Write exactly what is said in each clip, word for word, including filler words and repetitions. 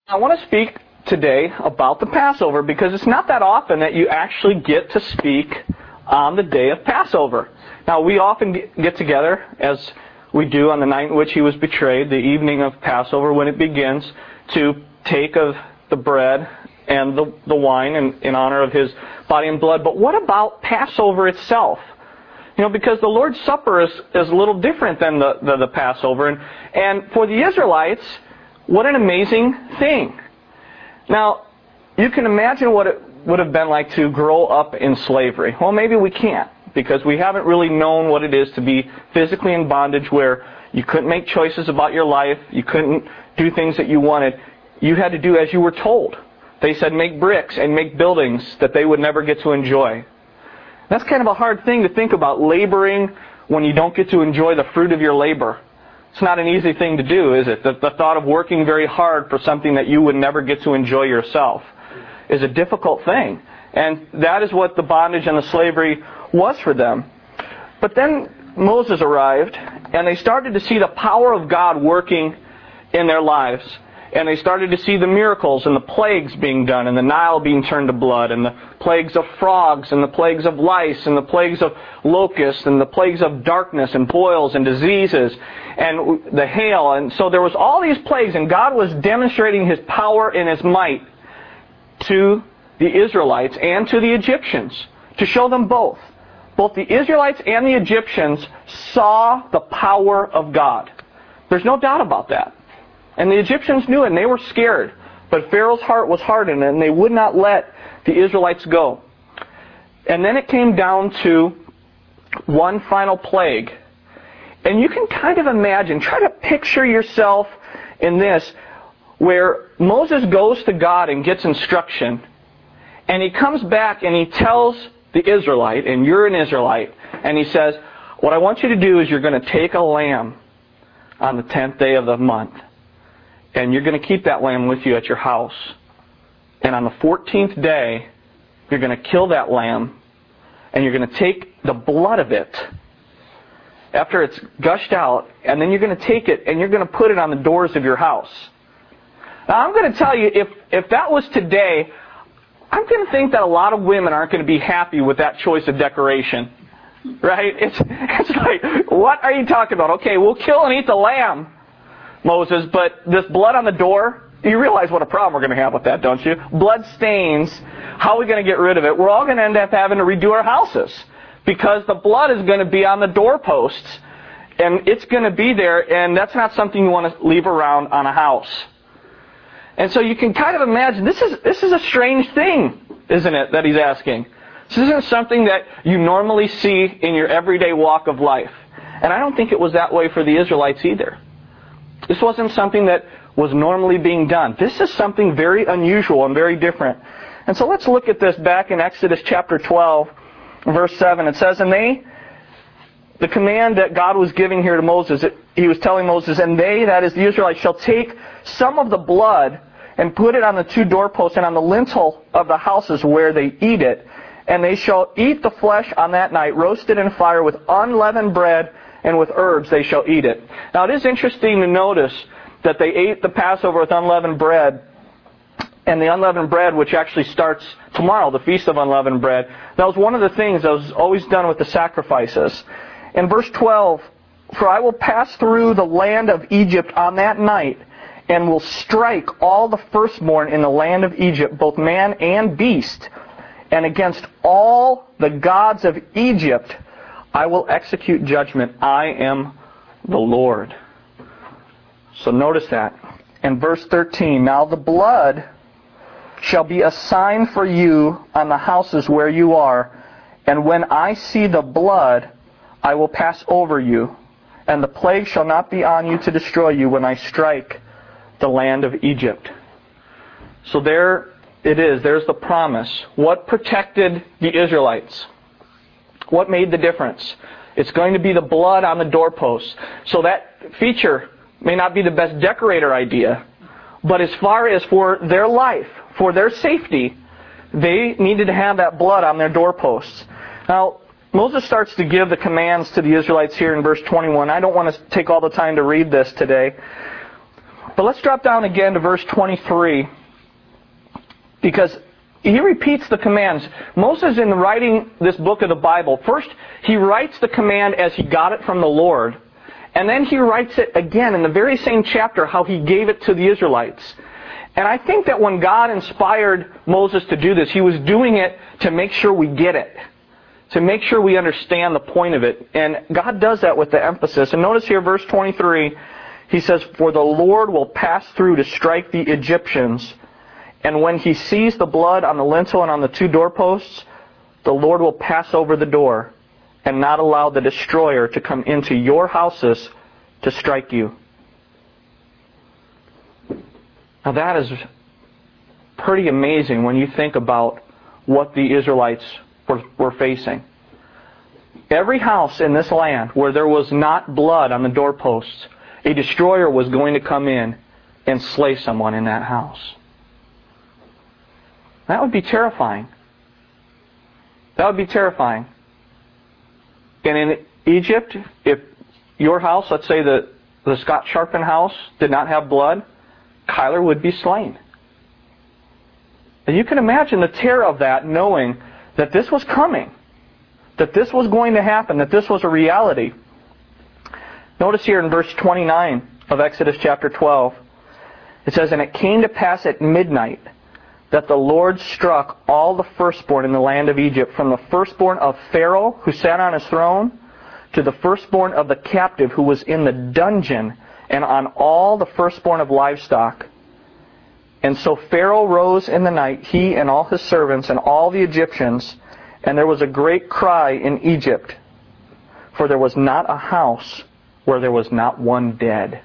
I want to speak today about the Passover because it's not that often that you actually get to speak on the day of Passover. Now, we often get together, as we do on the night in which he was betrayed, the evening of Passover, when it begins, to take of the bread and the, the wine in, in honor of his body and blood. But what about Passover itself? You know, because the Lord's Supper is, is a little different than the, the, the Passover. And, and for the Israelites, what an amazing thing. Now, you can imagine what it would have been like to grow up in slavery. Well, maybe we can't, because we haven't really known what it is to be physically in bondage where you couldn't make choices about your life, you couldn't do things that you wanted. You had to do as you were told. They said make bricks and make buildings that they would never get to enjoy. That's kind of a hard thing to think about, laboring when you don't get to enjoy the fruit of your labor. It's not an easy thing to do, is it? The, the thought of working very hard for something that you would never get to enjoy yourself is a difficult thing. And that is what the bondage and the slavery was for them. But then Moses arrived, and they started to see the power of God working in their lives. And they started to see the miracles and the plagues being done, and the Nile being turned to blood, and the plagues of frogs, and the plagues of lice, and the plagues of locusts, and the plagues of darkness, and boils, and diseases, and the hail. And so there was all these plagues, and God was demonstrating His power and His might to the Israelites and to the Egyptians, to show them both. Both the Israelites and the Egyptians saw the power of God. There's no doubt about that. And the Egyptians knew it, and they were scared. But Pharaoh's heart was hardened, and they would not let the Israelites go. And then it came down to one final plague. And you can kind of imagine, try to picture yourself in this, where Moses goes to God and gets instruction, and he comes back and he tells the Israelite, and you're an Israelite, and he says, what I want you to do is you're going to take a lamb on the tenth day of the month. And you're going to keep that lamb with you at your house. And on the fourteenth day, you're going to kill that lamb. And you're going to take the blood of it, after it's gushed out, and then you're going to take it and you're going to put it on the doors of your house. Now, I'm going to tell you, if, if that was today, I'm going to think that a lot of women aren't going to be happy with that choice of decoration. Right? It's, it's like, what are you talking about? Okay, we'll kill and eat the lamb, Moses, but this blood on the door, you realize what a problem we're going to have with that, don't you? Blood stains. How are we going to get rid of it? We're all going to end up having to redo our houses because the blood is going to be on the doorposts, and it's going to be there, and that's not something you want to leave around on a house. And so you can kind of imagine, this is this is a strange thing, isn't it, that he's asking? This isn't something that you normally see in your everyday walk of life. And I don't think it was that way for the Israelites either. This wasn't something that was normally being done. This is something very unusual and very different. And so let's look at this back in Exodus chapter twelve, verse seven. It says, and they, the command that God was giving here to Moses, it, he was telling Moses, and they, that is the Israelites, shall take some of the blood and put it on the two doorposts and on the lintel of the houses where they eat it. And they shall eat the flesh on that night, roasted in fire with unleavened bread, and with herbs they shall eat it. Now it is interesting to notice that they ate the Passover with unleavened bread, and the unleavened bread, which actually starts tomorrow, the Feast of Unleavened Bread, that was one of the things that was always done with the sacrifices. In verse twelve, for I will pass through the land of Egypt on that night, and will strike all the firstborn in the land of Egypt, both man and beast, and against all the gods of Egypt I will execute judgment. I am the Lord. So notice that. In verse thirteen, now the blood shall be a sign for you on the houses where you are, and when I see the blood, I will pass over you, and the plague shall not be on you to destroy you when I strike the land of Egypt. So there it is. There's the promise. What protected the Israelites? What made the difference? It's going to be the blood on the doorposts. So that feature may not be the best decorator idea, but as far as for their life, for their safety, they needed to have that blood on their doorposts. Now, Moses starts to give the commands to the Israelites here in verse twenty-one. I don't want to take all the time to read this today. But let's drop down again to verse twenty-three, because he repeats the commands. Moses, in writing this book of the Bible, first he writes the command as he got it from the Lord, and then he writes it again in the very same chapter how he gave it to the Israelites. And I think that when God inspired Moses to do this, he was doing it to make sure we get it, to make sure we understand the point of it. And God does that with the emphasis. And notice here, verse twenty-three, he says, "For the Lord will pass through to strike the Egyptians, and when he sees the blood on the lintel and on the two doorposts, the Lord will pass over the door and not allow the destroyer to come into your houses to strike you." Now that is pretty amazing when you think about what the Israelites were, were facing. Every house in this land where there was not blood on the doorposts, a destroyer was going to come in and slay someone in that house. That would be terrifying. That would be terrifying. And in Egypt, if your house, let's say the, the Scott Sharpen house, did not have blood, Kyler would be slain. And you can imagine the terror of that, knowing that this was coming, that this was going to happen, that this was a reality. Notice here in verse twenty-nine of Exodus chapter twelve, it says, "And it came to pass at midnight that the Lord struck all the firstborn in the land of Egypt, from the firstborn of Pharaoh, who sat on his throne, to the firstborn of the captive who was in the dungeon, and on all the firstborn of livestock. And so Pharaoh rose in the night, he and all his servants and all the Egyptians, and there was a great cry in Egypt, for there was not a house where there was not one dead."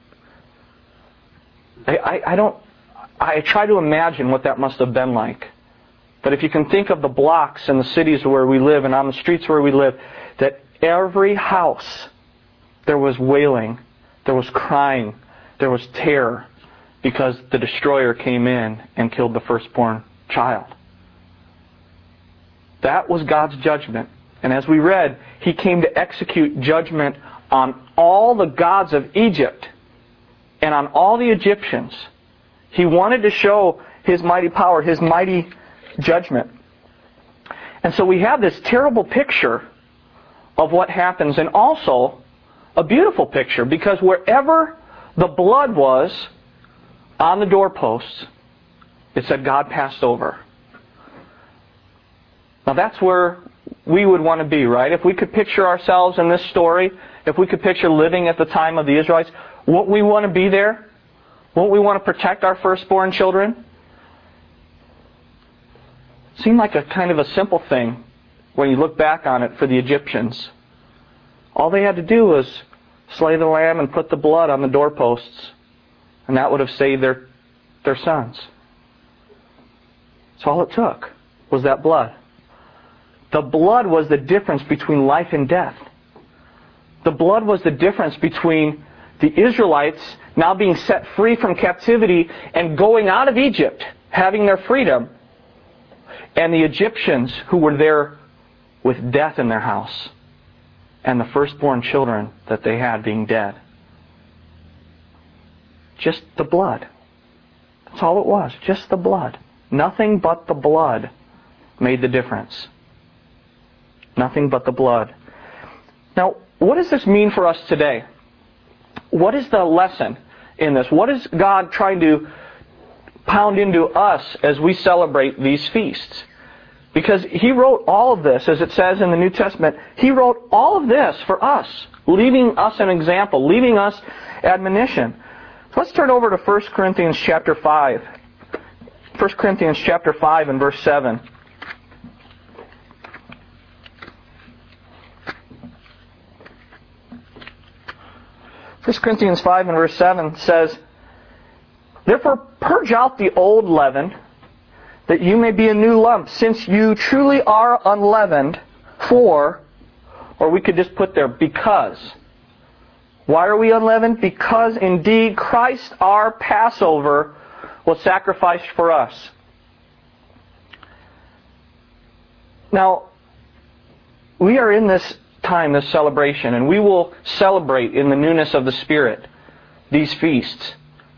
I, I, I don't... I try to imagine what that must have been like. But if you can think of the blocks and the cities where we live and on the streets where we live, that every house there was wailing, there was crying, there was terror, because the destroyer came in and killed the firstborn child. That was God's judgment. And as we read, He came to execute judgment on all the gods of Egypt and on all the Egyptians. He wanted to show His mighty power, His mighty judgment. And so we have this terrible picture of what happens, and also a beautiful picture, because wherever the blood was on the doorposts, it said God passed over. Now that's where we would want to be, right? If we could picture ourselves in this story, if we could picture living at the time of the Israelites, won't we want to be there? Won't we want to protect our firstborn children? Seemed like a kind of a simple thing when you look back on it for the Egyptians. All they had to do was slay the lamb and put the blood on the doorposts, and that would have saved their, their sons. So all it took was that blood. The blood was the difference between life and death. The blood was the difference between the Israelites now being set free from captivity and going out of Egypt, having their freedom, and the Egyptians who were there with death in their house, and the firstborn children that they had being dead. Just the blood. That's all it was. Just the blood. Nothing but the blood made the difference. Nothing but the blood. Now, what does this mean for us today? What is the lesson in this? What is God trying to pound into us as we celebrate these feasts? Because He wrote all of this, as it says in the New Testament, He wrote all of this for us, leaving us an example, leaving us admonition. So let's turn over to First Corinthians chapter five. First Corinthians chapter five and verse seven. First Corinthians five and verse seven says, "Therefore purge out the old leaven, that you may be a new lump, since you truly are unleavened, for," or we could just put there, because. Why are we unleavened? Because indeed Christ our Passover was sacrificed for us. Now, we are in this time, this celebration, and we will celebrate in the newness of the Spirit these feasts.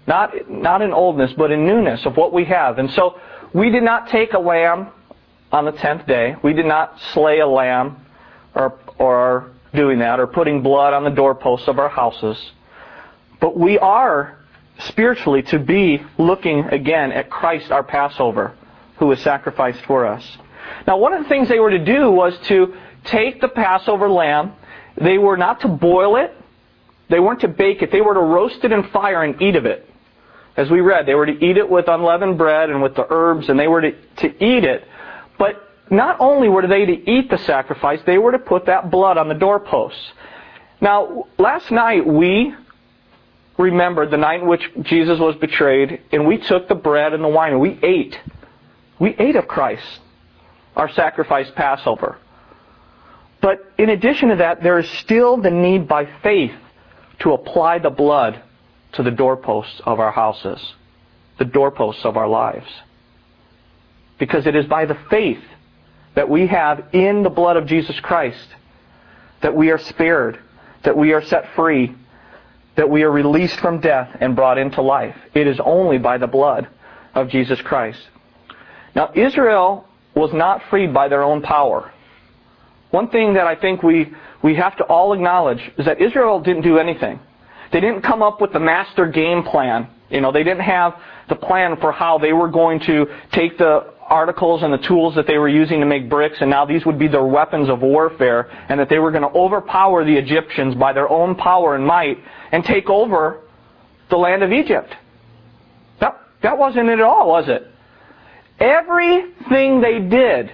Not, not in oldness, but in newness of what we have. And so we did not take a lamb on the tenth day. We did not slay a lamb or, or doing that or putting blood on the doorposts of our houses. But we are spiritually to be looking again at Christ our Passover, who was sacrificed for us. Now, one of the things they were to do was to take the Passover lamb. They were not to boil it. They weren't to bake it. They were to roast it in fire and eat of it. As we read, they were to eat it with unleavened bread and with the herbs, and they were to, to eat it. But not only were they to eat the sacrifice, they were to put that blood on the doorposts. Now, last night we remembered the night in which Jesus was betrayed, and we took the bread and the wine and we ate. We ate of Christ, our sacrifice Passover. But in addition to that, there is still the need by faith to apply the blood to the doorposts of our houses, the doorposts of our lives. Because it is by the faith that we have in the blood of Jesus Christ that we are spared, that we are set free, that we are released from death and brought into life. It is only by the blood of Jesus Christ. Now, Israel was not freed by their own power. One thing that I think we, we have to all acknowledge is that Israel didn't do anything. They didn't come up with the master game plan. You know, they didn't have the plan for how they were going to take the articles and the tools that they were using to make bricks, and now these would be their weapons of warfare, and that they were going to overpower the Egyptians by their own power and might and take over the land of Egypt. That, that wasn't it at all, was it? Everything they did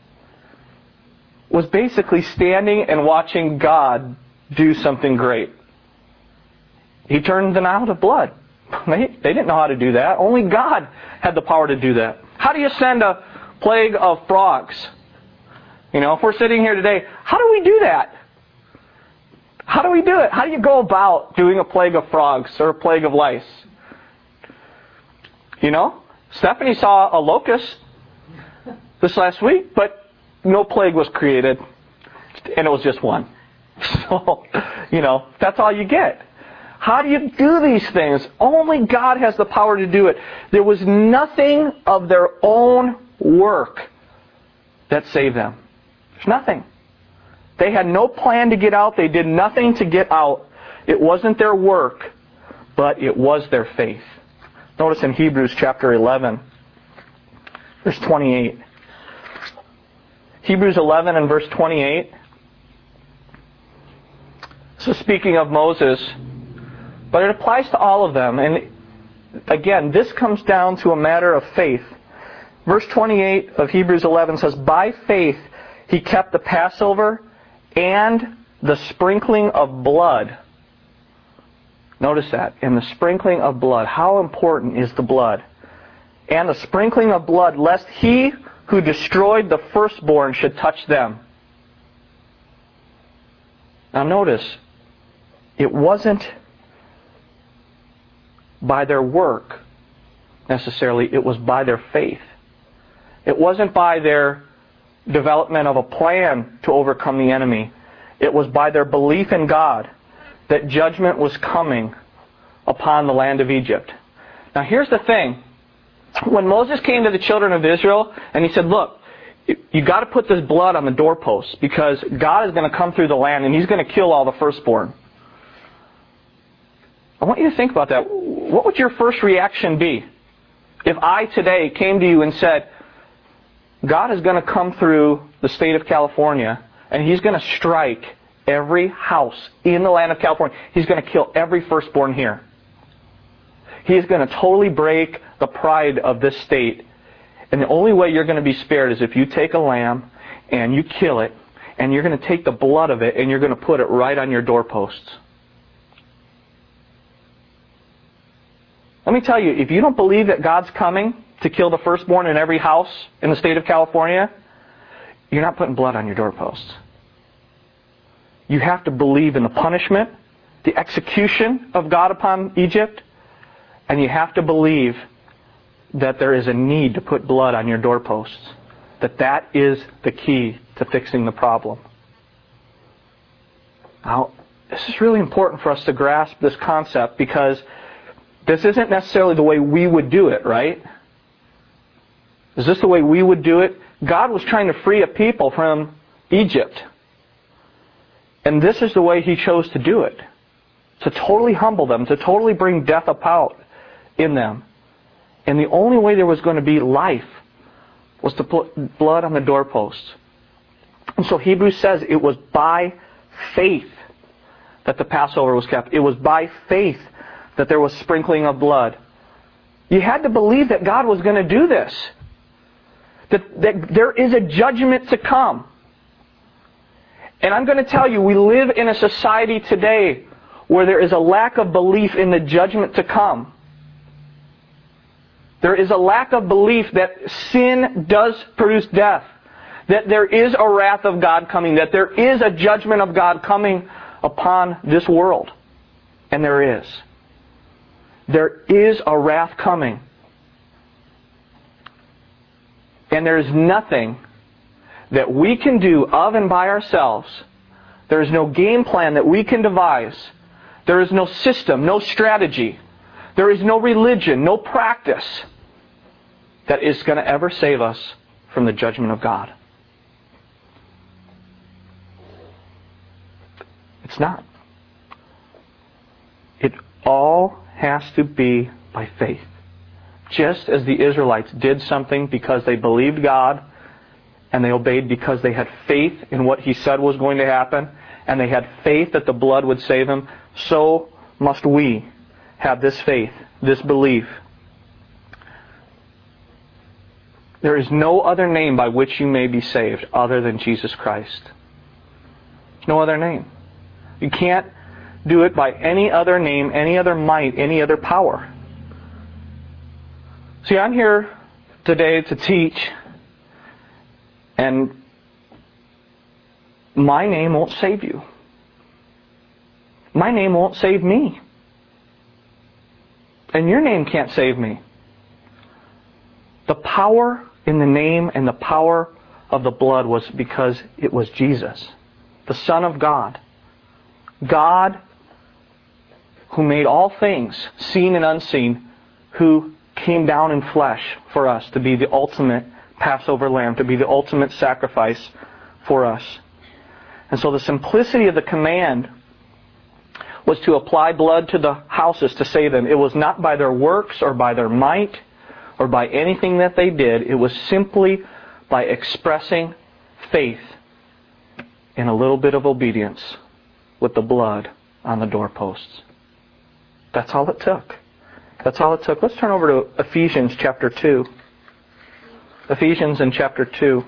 was basically standing and watching God do something great. He turned the Nile to blood. They, they didn't know how to do that. Only God had the power to do that. How do you send a plague of frogs? You know, if we're sitting here today, how do we do that? How do we do it? How do you go about doing a plague of frogs or a plague of lice? You know, Stephanie saw a locust this last week, but no plague was created, and it was just one. So, you know, that's all you get. How do you do these things? Only God has the power to do it. There was nothing of their own work that saved them. There's nothing. They had no plan to get out. They did nothing to get out. It wasn't their work, but it was their faith. Notice in Hebrews chapter eleven, verse twenty-eight. Hebrews eleven and verse twenty-eight. So speaking of Moses, but it applies to all of them. And again, this comes down to a matter of faith. Verse twenty-eight of Hebrews eleven says, by faith he kept the Passover and the sprinkling of blood. Notice that. In the sprinkling of blood. How important is the blood? And the sprinkling of blood, lest he who destroyed the firstborn should touch them. Now notice, it wasn't by their work necessarily, it was by their faith. It wasn't by their development of a plan to overcome the enemy. It was by their belief in God that judgment was coming upon the land of Egypt. Now here's the thing. When Moses came to the children of Israel and he said, look, you got to put this blood on the doorposts because God is going to come through the land and He's going to kill all the firstborn. I want you to think about that. What would your first reaction be if I today came to you and said, God is going to come through the state of California and He's going to strike every house in the land of California. He's going to kill every firstborn here. He's going to totally break the pride of this state. And the only way you're going to be spared is if you take a lamb and you kill it and you're going to take the blood of it and you're going to put it right on your doorposts. Let me tell you, if you don't believe that God's coming to kill the firstborn in every house in the state of California, you're not putting blood on your doorposts. You have to believe in the punishment, the execution of God upon Egypt, and you have to believe that there is a need to put blood on your doorposts. That that is the key to fixing the problem. Now, this is really important for us to grasp this concept because This isn't necessarily the way we would do it, right? Is this the way we would do it? God was trying to free a people from Egypt. And this is the way He chose to do it. To totally humble them, to totally bring death about in them. And the only way there was going to be life was to put blood on the doorposts. And so Hebrews says it was by faith that the Passover was kept. It was by faith that there was sprinkling of blood. You had to believe that God was going to do this. That, that there is a judgment to come. And I'm going to tell you, we live in a society today where there is a lack of belief in the judgment to come. There is a lack of belief that sin does produce death. That there is a wrath of God coming. That there is a judgment of God coming upon this world. And there is. There is a wrath coming. And there is nothing that we can do of and by ourselves. There is no game plan that we can devise. There is no system, no strategy. There is no religion, no practice that is going to ever save us from the judgment of God. It's not. It all has to be by faith. Just as the Israelites did something because they believed God and they obeyed because they had faith in what He said was going to happen and they had faith that the blood would save them, so must we have this faith, this belief. There is no other name by which you may be saved other than Jesus Christ. No other name. You can't do it by any other name, any other might, any other power. See, I'm here today to teach, and my name won't save you. My name won't save me. And your name can't save me. The power in the name and the power of the blood was because it was Jesus, the Son of God. God, who made all things, seen and unseen, who came down in flesh for us to be the ultimate Passover lamb, to be the ultimate sacrifice for us. And so the simplicity of the command was to apply blood to the houses to save them. It was not by their works or by their might or by anything that they did. It was simply by expressing faith in a little bit of obedience with the blood on the doorposts. That's all it took. That's all it took. Let's turn over to Ephesians chapter two. Ephesians in chapter two.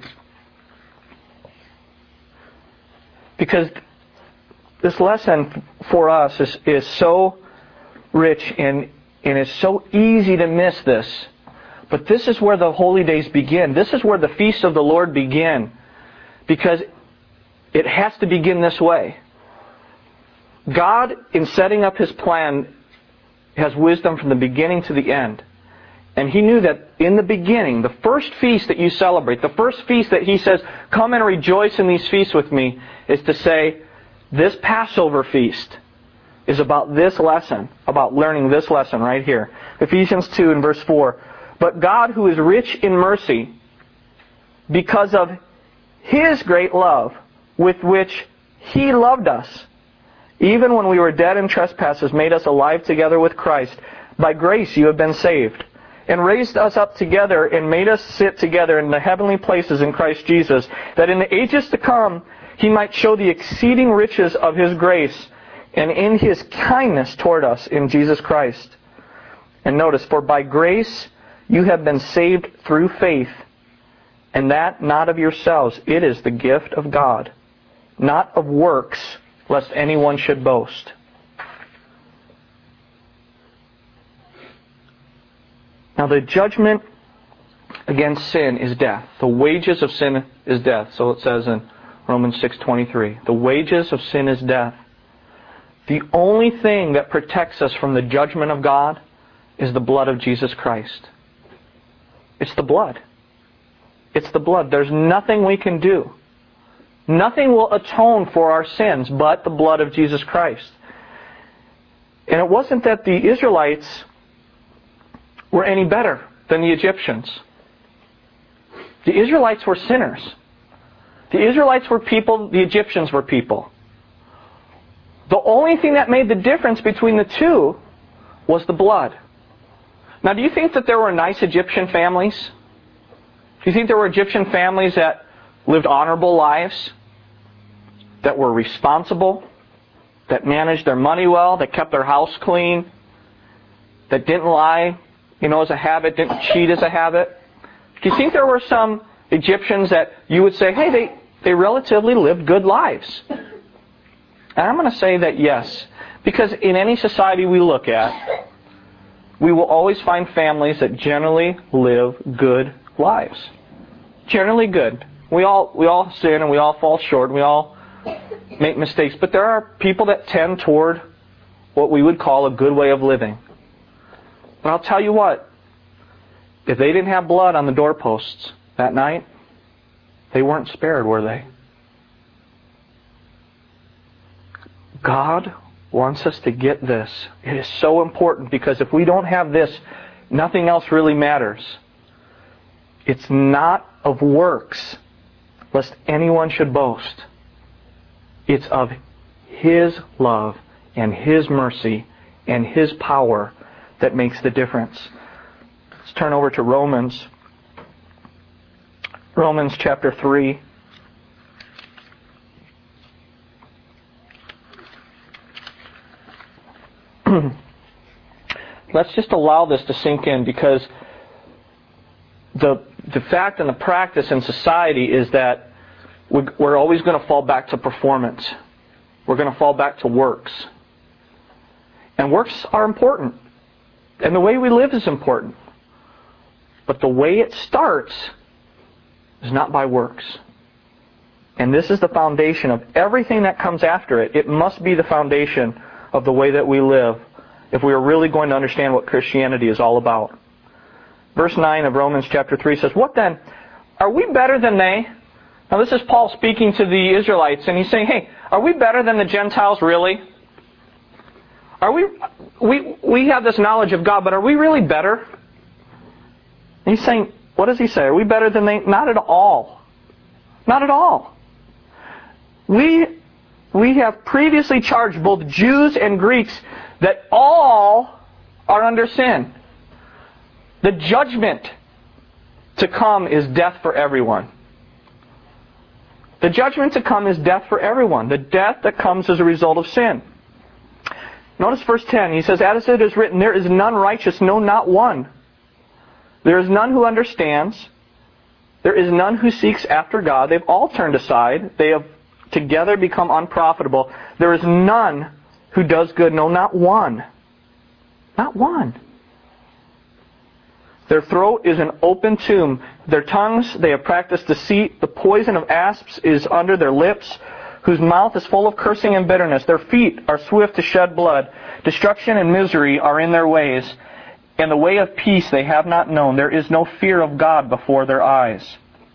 Because this lesson for us is, is so rich and, and it's so easy to miss this. But this is where the holy days begin. This is where the feasts of the Lord begin. Because it has to begin this way. God, in setting up His plan, has wisdom from the beginning to the end. And He knew that in the beginning, the first feast that you celebrate, the first feast that He says, come and rejoice in these feasts with me, is to say, this Passover feast is about this lesson, about learning this lesson right here. Ephesians two and verse four. But God, who is rich in mercy, because of His great love with which He loved us, even when we were dead in trespasses, made us alive together with Christ. By grace you have been saved, and raised us up together and made us sit together in the heavenly places in Christ Jesus, that in the ages to come He might show the exceeding riches of His grace and in His kindness toward us in Jesus Christ. And notice, for by grace you have been saved through faith, and that not of yourselves. It is the gift of God, not of works, lest anyone should boast. Now the judgment against sin is death. The wages of sin is death. So it says in Romans six twenty-three. The wages of sin is death. The only thing that protects us from the judgment of God is the blood of Jesus Christ. It's the blood. It's the blood. There's nothing we can do. Nothing will atone for our sins but the blood of Jesus Christ. And it wasn't that the Israelites were any better than the Egyptians. The Israelites were sinners. The Israelites were people, the Egyptians were people. The only thing that made the difference between the two was the blood. Now, do you think that there were nice Egyptian families? Do you think there were Egyptian families that lived honorable lives? That were responsible? That managed their money well? That kept their house clean? That didn't lie, you know, as a habit? Didn't cheat as a habit? Do you think there were some Egyptians that you would say, hey, they, they relatively lived good lives? And I'm going to say that yes. Because in any society we look at, we will always find families that generally live good lives. Generally good. We all we all sin and we all fall short and we all make mistakes. But there are people that tend toward what we would call a good way of living. But I'll tell you what, if they didn't have blood on the doorposts that night, they weren't spared, were they? God wants us to get this. It is so important because if we don't have this, nothing else really matters. It's not of works, lest anyone should boast. It's of His love and His mercy and His power that makes the difference. Let's turn over to Romans. Romans chapter three. Let's just allow this to sink in, because the the fact and the practice in society is that we're always going to fall back to performance. We're going to fall back to works. And works are important. And the way we live is important. But the way it starts is not by works. And this is the foundation of everything that comes after it. It must be the foundation of the way that we live if we are really going to understand what Christianity is all about. Verse nine of Romans chapter three says, "What then? Are we better than they?" Now this is Paul speaking to the Israelites, and he's saying, hey, are we better than the Gentiles really? Are we, we, we have this knowledge of God, but are we really better? And he's saying, what does he say? Are we better than they? Not at all. Not at all. We, we have previously charged both Jews and Greeks that all are under sin. The judgment to come is death for everyone. The judgment to come is death for everyone. The death that comes as a result of sin. Notice verse ten. He says, "As it is written, there is none righteous, no, not one. There is none who understands. There is none who seeks after God. They've all turned aside. They have together become unprofitable. There is none who does good, no, not one." Not one. "Their throat is an open tomb. Their tongues, they have practiced deceit. The poison of asps is under their lips, whose mouth is full of cursing and bitterness. Their feet are swift to shed blood. Destruction and misery are in their ways, and the way of peace they have not known. There is no fear of God before their eyes."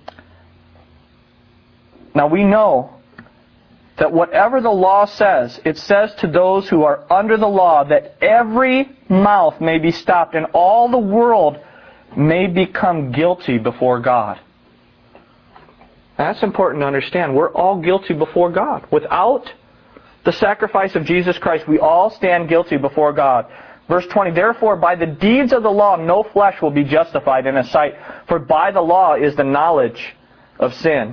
Now we know that whatever the law says, it says to those who are under the law that every mouth may be stopped and all the world may become guilty before God. That's important to understand. We're all guilty before God. Without the sacrifice of Jesus Christ, we all stand guilty before God. Verse twenty, "Therefore by the deeds of the law no flesh will be justified in His sight, for by the law is the knowledge of sin."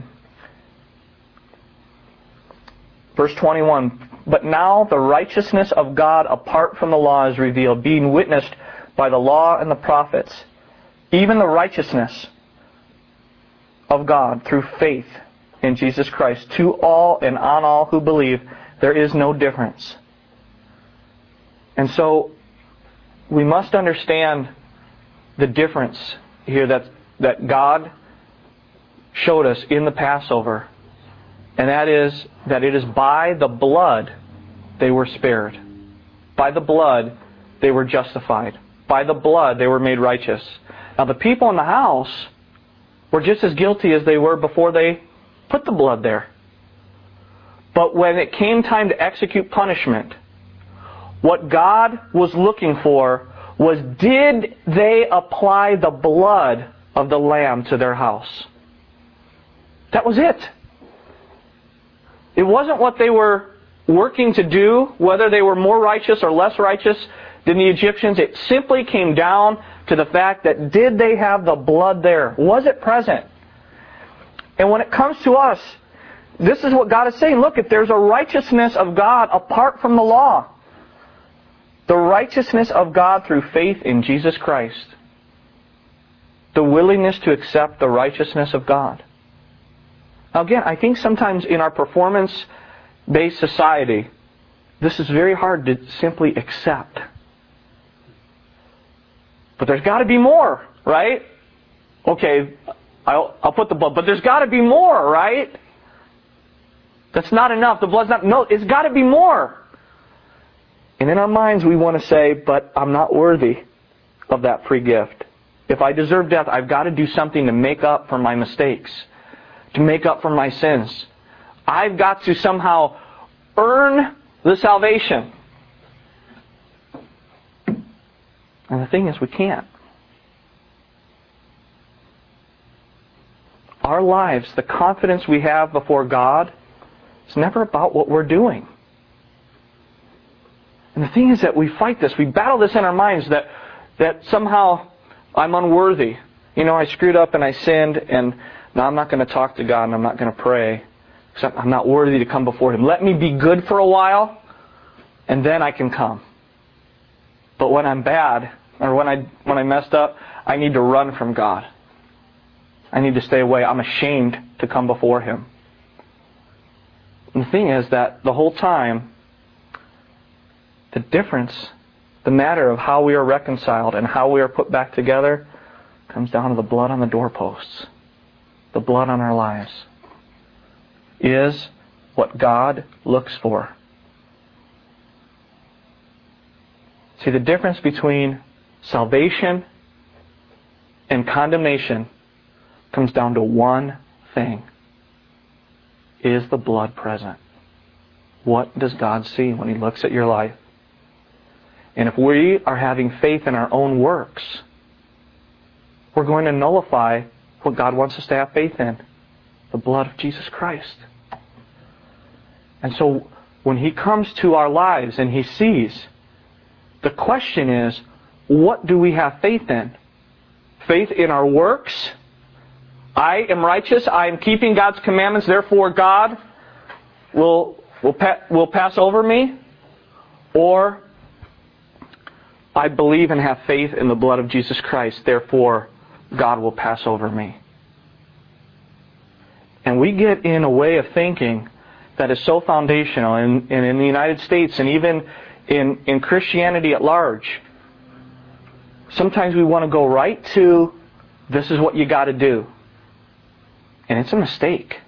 Verse twenty-one, "But now the righteousness of God apart from the law is revealed, being witnessed by the law and the prophets, even the righteousness of God through faith in Jesus Christ, to all and on all who believe. There is no difference." And so we must understand the difference here that, that God showed us in the Passover. And that is that it is by the blood they were spared. By the blood they were justified. By the blood they were made righteous. Now the people in the house were just as guilty as they were before they put the blood there. But when it came time to execute punishment, what God was looking for was, did they apply the blood of the Lamb to their house? That was it. It wasn't what they were working to do, whether they were more righteous or less righteous than the Egyptians. It simply came down to the fact that did they have the blood there? Was it present? And when it comes to us, this is what God is saying. Look, if there's a righteousness of God apart from the law, the righteousness of God through faith in Jesus Christ, the willingness to accept the righteousness of God. Now again, I think sometimes in our performance-based society, this is very hard to simply accept. But there's got to be more, right? Okay, I'll, I'll put the blood, but there's got to be more, right? That's not enough. The blood's not, no, it's got to be more. And in our minds we want to say, but I'm not worthy of that free gift. If I deserve death, I've got to do something to make up for my mistakes, to make up for my sins. I've got to somehow earn the salvation. And the thing is, we can't. Our lives, the confidence we have before God, is never about what we're doing. And the thing is that we fight this. We battle this in our minds that, that somehow I'm unworthy. You know, I screwed up and I sinned, and now I'm not going to talk to God and I'm not going to pray because I'm not worthy to come before Him. Let me be good for a while, and then I can come. But when I'm bad, or when I when I messed up, I need to run from God. I need to stay away. I'm ashamed to come before Him. And the thing is that the whole time, the difference, the matter of how we are reconciled and how we are put back together, comes down to the blood on the doorposts, the blood on our lives, is what God looks for. See, the difference between salvation and condemnation comes down to one thing. Is the blood present? What does God see when He looks at your life? And if we are having faith in our own works, we're going to nullify what God wants us to have faith in, the blood of Jesus Christ. And so when He comes to our lives and He sees, the question is, what do we have faith in? Faith in our works? I am righteous, I am keeping God's commandments, therefore God will, will, pa- will pass over me? Or I believe and have faith in the blood of Jesus Christ, therefore God will pass over me. And we get in a way of thinking that is so foundational, and in, in, in the United States and even in, in Christianity at large. Sometimes we want to go right to, this is what you got to do. And it's a mistake.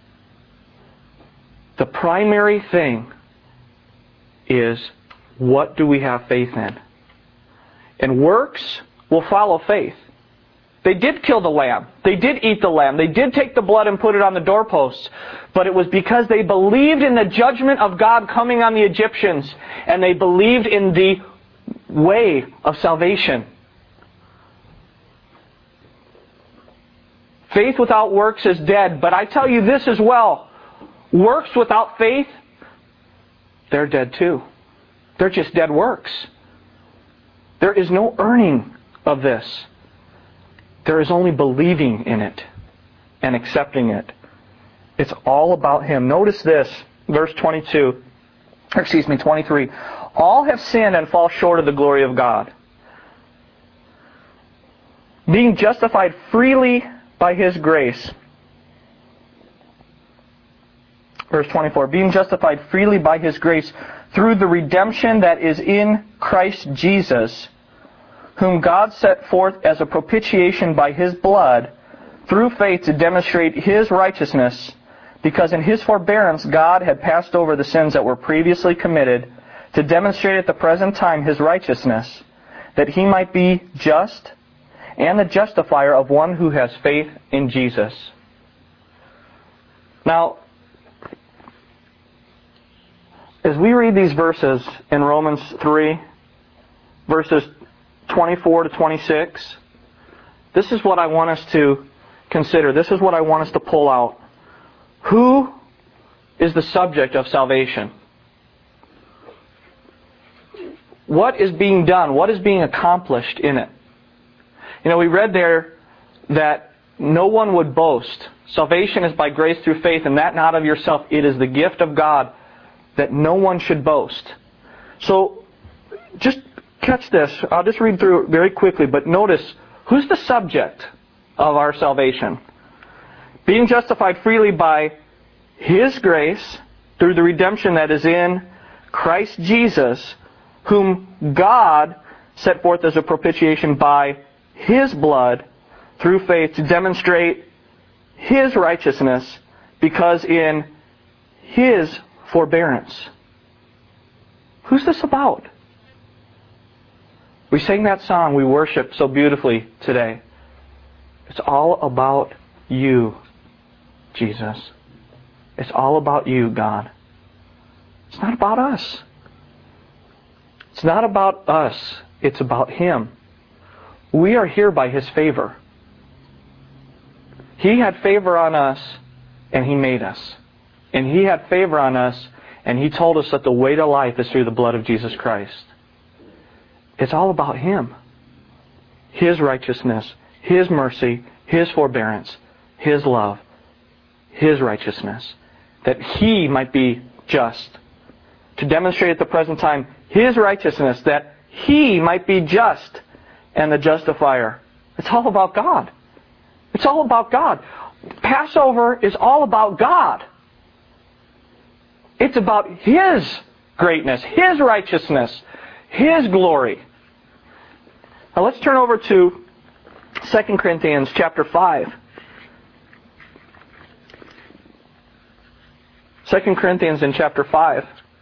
The primary thing is, what do we have faith in? And works will follow faith. They did kill the lamb. They did eat the lamb. They did take the blood and put it on the doorposts. But it was because they believed in the judgment of God coming on the Egyptians. And they believed in the way of salvation. Faith without works is dead. But I tell you this as well. Works without faith, they're dead too. They're just dead works. There is no earning of this. There is only believing in it and accepting it. It's all about Him. Notice this, verse twenty-two, or excuse me, twenty-three. All have sinned and fall short of the glory of God, being justified freely by His grace. Verse twenty-four, being justified freely by His grace through the redemption that is in Christ Jesus, whom God set forth as a propitiation by His blood, through faith to demonstrate His righteousness, because in His forbearance God had passed over the sins that were previously committed, to demonstrate at the present time His righteousness, that He might be just and the justifier of one who has faith in Jesus. Now, as we read these verses in Romans three, verses twenty-four to twenty-six, this is what I want us to consider. This is what I want us to pull out. Who is the subject of salvation? What is being done? What is being accomplished in it? You know, we read there that no one would boast. Salvation is by grace through faith, and that not of yourself. It is the gift of God, that no one should boast. So, just catch this. I'll just read through it very quickly, but notice, who's the subject of our salvation? Being justified freely by His grace, through the redemption that is in Christ Jesus, whom God set forth as a propitiation by His blood, through faith, to demonstrate His righteousness, because in His forbearance. Who's this about? We sang that song, we worship so beautifully today. It's all about You, Jesus. It's all about You, God. It's not about us. It's not about us. It's about Him. We are here by His favor. He had favor on us, and He made us. And He had favor on us, and He told us that the way to life is through the blood of Jesus Christ. It's all about Him. His righteousness, His mercy, His forbearance, His love, His righteousness. That He might be just. To demonstrate at the present time His righteousness, that He might be just and the justifier. It's all about God. It's all about God. Passover is all about God. It's about His greatness, His righteousness, His glory. Now let's turn over to Second Corinthians chapter five. Second Corinthians in chapter five.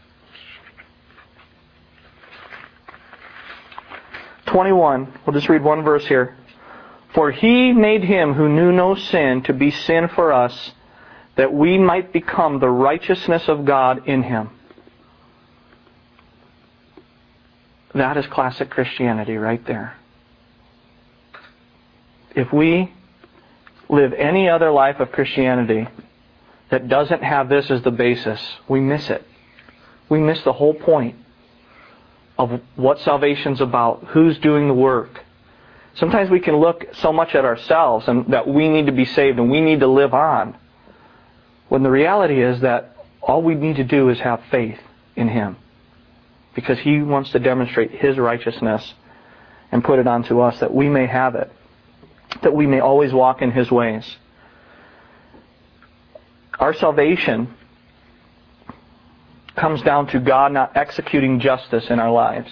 twenty-one. We'll just read one verse here. For He made Him who knew no sin to be sin for us, that we might become the righteousness of God in Him. That is classic Christianity right there. If we live any other life of Christianity that doesn't have this as the basis, we miss it. We miss the whole point of what salvation's about, who's doing the work. Sometimes we can look so much at ourselves and that we need to be saved and we need to live on, when the reality is that all we need to do is have faith in Him, because He wants to demonstrate His righteousness and put it onto us, that we may have it, that we may always walk in His ways. Our salvation comes down to God not executing justice in our lives,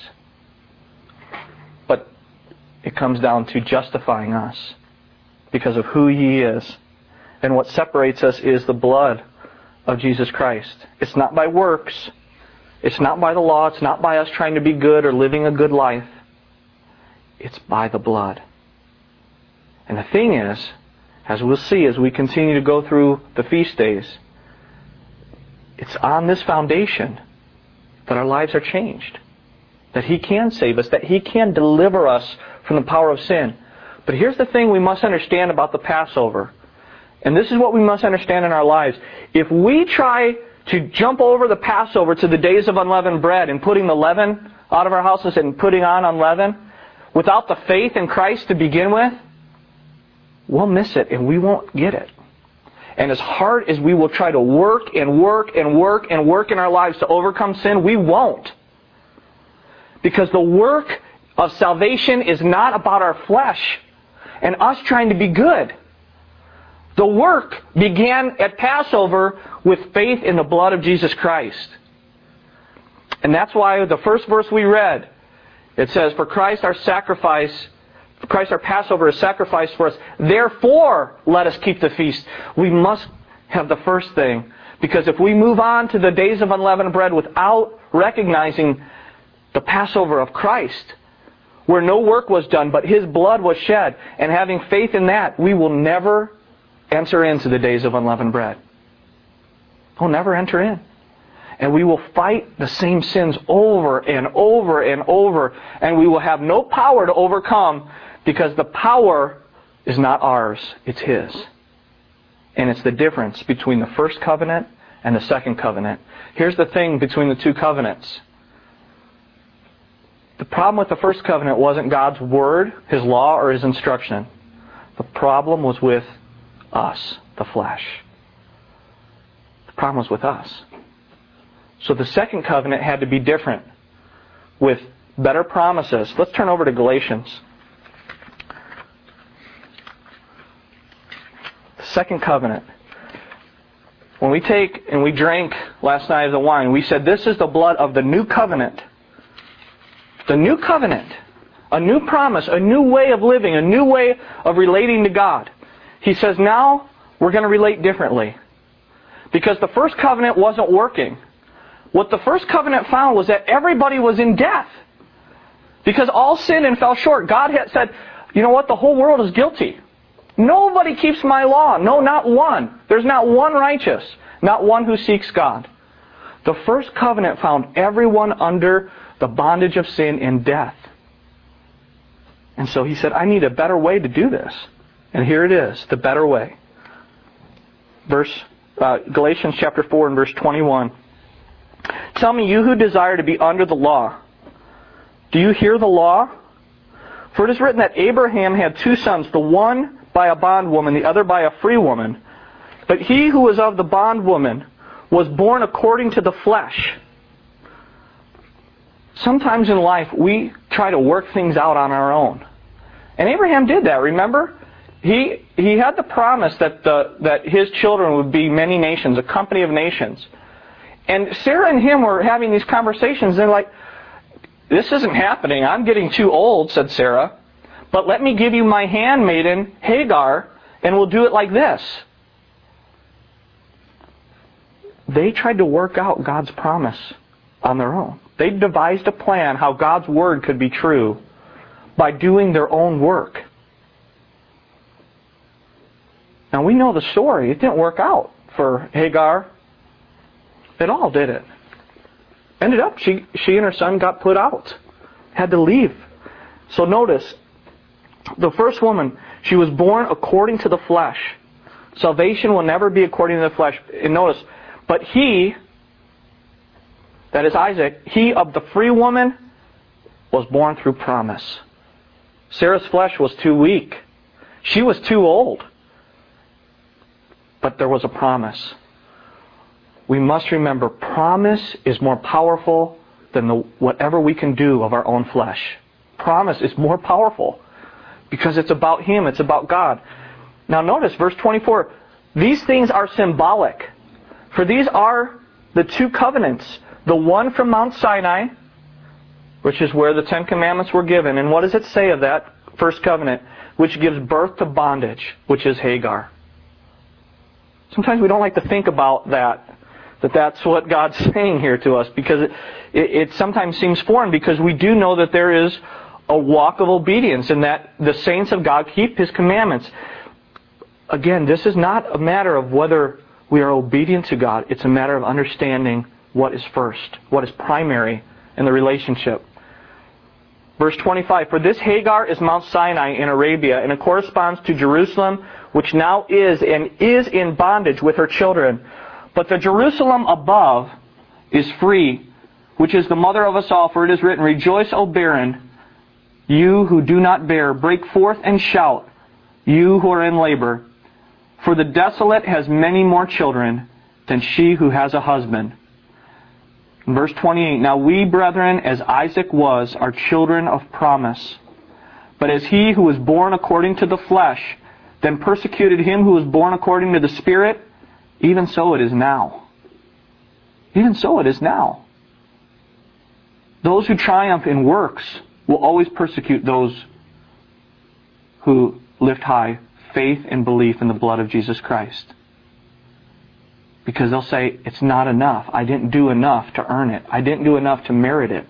but it comes down to justifying us because of who He is. And what separates us is the blood of Jesus Christ. It's not by works. It's not by the law. It's not by us trying to be good or living a good life. It's by the blood. And the thing is, as we'll see as we continue to go through the feast days, it's on this foundation that our lives are changed. That He can save us, that He can deliver us from the power of sin. But here's the thing we must understand about the Passover. And this is what we must understand in our lives. If we try to jump over the Passover to the days of unleavened bread and putting the leaven out of our houses and putting on unleavened, without the faith in Christ to begin with, we'll miss it and we won't get it. And as hard as we will try to work and work and work and work in our lives to overcome sin, we won't. Because the work of salvation is not about our flesh and us trying to be good. The work began at Passover with faith in the blood of Jesus Christ. And that's why the first verse we read, it says, For Christ our sacrifice, for Christ our Passover is sacrificed for us. Therefore, let us keep the feast. We must have the first thing. Because if we move on to the days of unleavened bread without recognizing the Passover of Christ, where no work was done, but His blood was shed, and having faith in that, we will never enter into the days of unleavened bread. We'll never enter in. And we will fight the same sins over and over and over. And we will have no power to overcome because the power is not ours, it's His. And it's the difference between the first covenant and the second covenant. Here's the thing between the two covenants. The problem with the first covenant wasn't God's Word, His law, or His instruction. The problem was with us, the flesh. The problem was with us. So the second covenant had to be different, with better promises. Let's turn over to Galatians. The second covenant. When we take and we drank last night of the wine, we said this is the blood of the new covenant. The new covenant. A new promise, a new way of living, a new way of relating to God. He says now we're going to relate differently. Because the first covenant wasn't working. What the first covenant found was that everybody was in death. Because all sinned and fell short. God had said, you know what, the whole world is guilty. Nobody keeps my law. No, not one. There's not one righteous. Not one who seeks God. The first covenant found everyone under the bondage of sin and death. And so He said, I need a better way to do this. And here it is, the better way. Verse uh, Galatians chapter four and verse twenty-one. Tell me, you who desire to be under the law, do you hear the law? For it is written that Abraham had two sons, the one by a bondwoman, the other by a free woman. But he who was of the bondwoman was born according to the flesh. Sometimes in life we try to work things out on our own. And Abraham did that, remember? He he had the promise that the that his children would be many nations, a company of nations. And Sarah and him were having these conversations. They're like, this isn't happening. I'm getting too old, said Sarah. But let me give you my handmaiden, Hagar, and we'll do it like this. They tried to work out God's promise on their own. They devised a plan how God's Word could be true by doing their own work. Now we know the story. It didn't work out for Hagar at all, did it? Ended up, she, she and her son got put out. Had to leave. So notice, the first woman, she was born according to the flesh. Salvation will never be according to the flesh. And notice, but he, that is Isaac, he of the free woman was born through promise. Sarah's flesh was too weak. She was too old. But there was a promise. We must remember, promise is more powerful than the, whatever we can do of our own flesh. Promise is more powerful because it's about Him, it's about God. Now notice, verse twenty-four, these things are symbolic. For these are the two covenants. The one from Mount Sinai, which is where the Ten Commandments were given. And what does it say of that first covenant? Which gives birth to bondage, which is Hagar. Sometimes we don't like to think about that. That that's what God's saying here to us, because it, it, it sometimes seems foreign, because we do know that there is a walk of obedience and that the saints of God keep His commandments. Again, this is not a matter of whether we are obedient to God. It's a matter of understanding what is first, what is primary in the relationship. Verse twenty-five, for this Hagar is Mount Sinai in Arabia, and it corresponds to Jerusalem, which now is and is in bondage with her children. But the Jerusalem above is free, which is the mother of us all. For it is written, rejoice, O barren, you who do not bear. Break forth and shout, you who are in labor. For the desolate has many more children than she who has a husband. In verse twenty-eight, now we, brethren, as Isaac was, are children of promise. But as he who was born according to the flesh then persecuted him who was born according to the Spirit, even so it is now. Even so it is now. Those who triumph in works will always persecute those who lift high faith and belief in the blood of Jesus Christ. Because they'll say, it's not enough. I didn't do enough to earn it. I didn't do enough to merit it.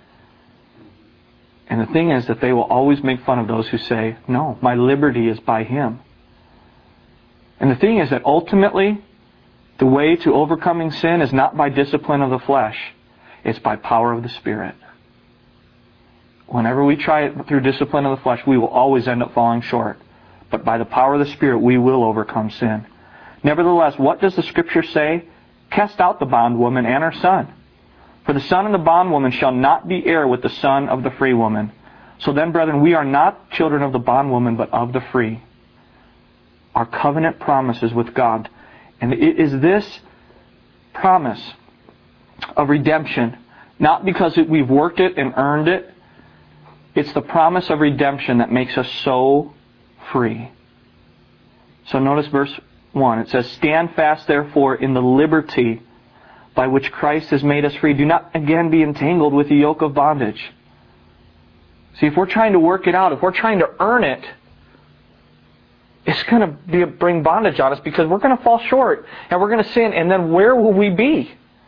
And the thing is that they will always make fun of those who say, no, my liberty is by Him. And the thing is that ultimately, The way to overcoming sin is not by discipline of the flesh. It's by power of the Spirit. Whenever we try it through discipline of the flesh, we will always end up falling short. But by the power of the Spirit, we will overcome sin. Nevertheless, what does the Scripture say? Cast out the bondwoman and her son. For the son of the bondwoman shall not be heir with the son of the free woman. So then, brethren, we are not children of the bondwoman, but of the free. Our covenant promises with God. And it is this promise of redemption, not because we've worked it and earned it. It's the promise of redemption that makes us so free. So notice verse one. It says, Stand fast, therefore, in the liberty by which Christ has made us free. Do not again be entangled with the yoke of bondage. See, if we're trying to work it out, if we're trying to earn it, it's going to be bring bondage on us because we're going to fall short and we're going to sin, and then where will we be?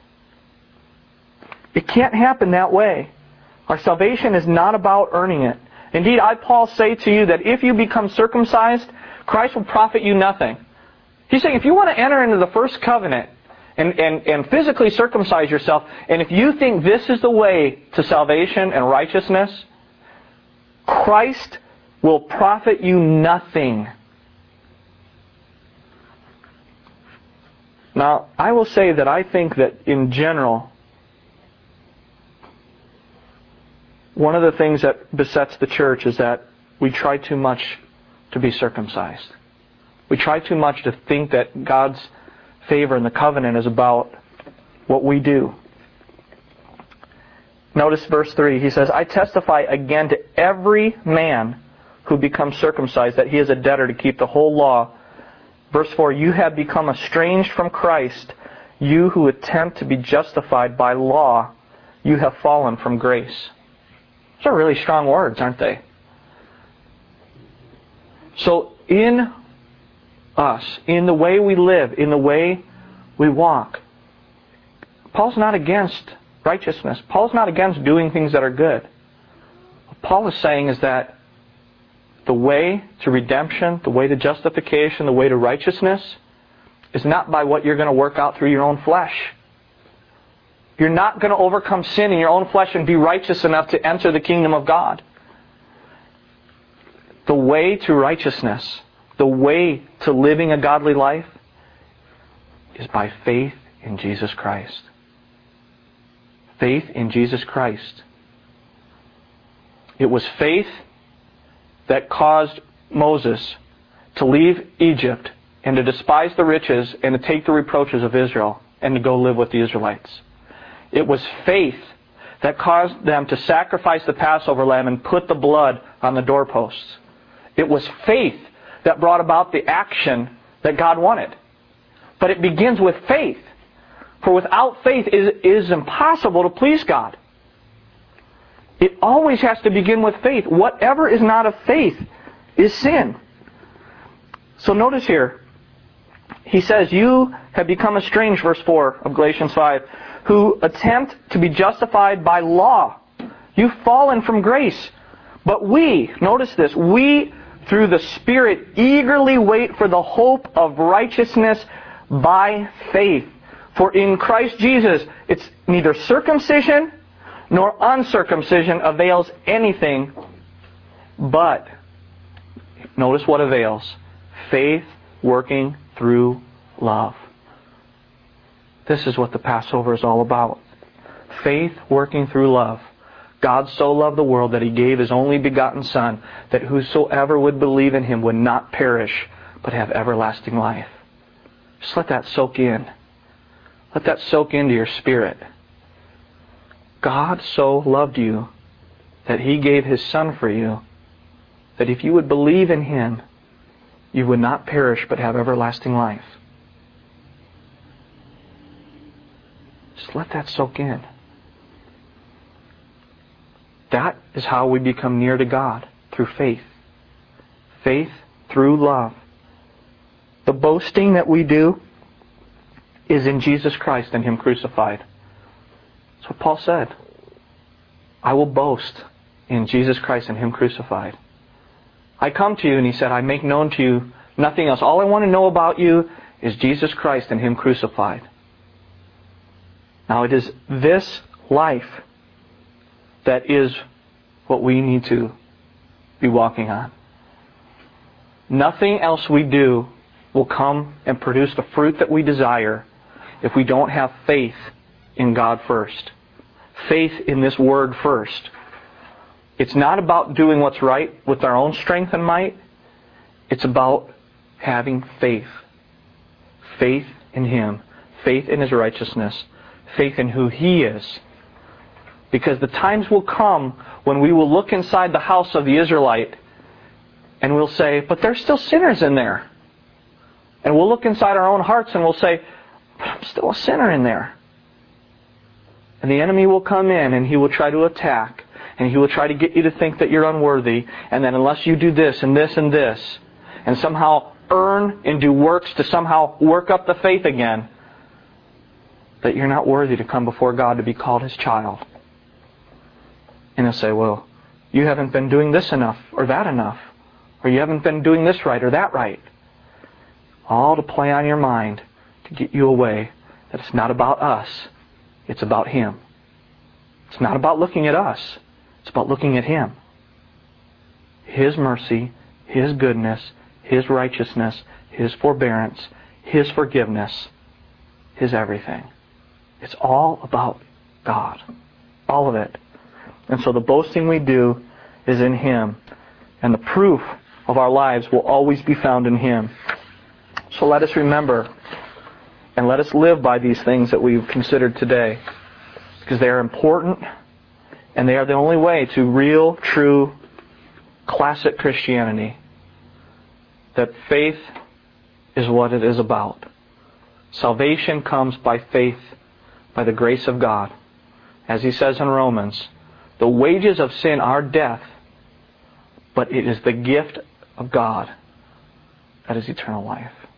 It can't happen that way. Our salvation is not about earning it. Indeed, I, Paul, say to you that if you become circumcised, Christ will profit you nothing. He's saying if you want to enter into the first covenant and, and, and physically circumcise yourself, and if you think this is the way to salvation and righteousness, Christ will profit you nothing. Now, I will say that I think that in general, one of the things that besets the church is that we try too much to be circumcised. We try too much to think that God's favor in the covenant is about what we do. Notice verse three. He says, I testify again to every man who becomes circumcised that he is a debtor to keep the whole law. Verse four, you have become estranged from Christ, you who attempt to be justified by law. You have fallen from grace. Those are really strong words, aren't they? So in us, in the way we live, in the way we walk, Paul's not against righteousness. Paul's not against doing things that are good. What Paul is saying is that the way to redemption, the way to justification, the way to righteousness is not by what you're going to work out through your own flesh. You're not going to overcome sin in your own flesh and be righteous enough to enter the kingdom of God. The way to righteousness, the way to living a godly life is by faith in Jesus Christ. Faith in Jesus Christ. It was faith that caused Moses to leave Egypt and to despise the riches and to take the reproaches of Israel and to go live with the Israelites. It was faith that caused them to sacrifice the Passover lamb and put the blood on the doorposts. It was faith that brought about the action that God wanted. But it begins with faith. For without faith, it is impossible to please God. It always has to begin with faith. Whatever is not of faith is sin. So notice here, he says, you have become estranged, verse four of Galatians five, who attempt to be justified by law. You've fallen from grace. But we, notice this, we through the Spirit eagerly wait for the hope of righteousness by faith. For in Christ Jesus, it's neither circumcision nor uncircumcision avails anything, but, notice what avails, faith working through love. This is what the Passover is all about. Faith working through love. God so loved the world that He gave His only begotten Son, that whosoever would believe in Him would not perish, but have everlasting life. Just let that soak in. Let that soak into your spirit. God so loved you that He gave His Son for you, that if you would believe in Him, you would not perish but have everlasting life. Just let that soak in. That is how we become near to God, through faith. Faith through love. The boasting that we do is in Jesus Christ and Him crucified. That's what Paul said. I will boast in Jesus Christ and Him crucified. I come to you, and he said, I make known to you nothing else. All I want to know about you is Jesus Christ and Him crucified. Now it is this life that is what we need to be walking on. Nothing else we do will come and produce the fruit that we desire if we don't have faith in God first. Faith in this Word first. It's not about doing what's right with our own strength and might. It's about having faith. Faith in Him. Faith in His righteousness. Faith in who He is. Because the times will come when we will look inside the house of the Israelite and we'll say, but there's still sinners in there. And we'll look inside our own hearts and we'll say, but I'm still a sinner in there. And the enemy will come in and he will try to attack. And he will try to get you to think that you're unworthy. And that unless you do this and this and this, and somehow earn and do works to somehow work up the faith again, that you're not worthy to come before God to be called His child. And he'll say, well, you haven't been doing this enough or that enough. Or you haven't been doing this right or that right. All to play on your mind to get you away that it's not about us. It's about Him. It's not about looking at us. It's about looking at Him. His mercy, His goodness, His righteousness, His forbearance, His forgiveness, His everything. It's all about God. All of it. And so the boasting we do is in Him. And the proof of our lives will always be found in Him. So let us remember and let us live by these things that we've considered today. Because they are important and they are the only way to real, true, classic Christianity. That faith is what it is about. Salvation comes by faith, by the grace of God. As He says in Romans, the wages of sin are death, but it is the gift of God that is eternal life.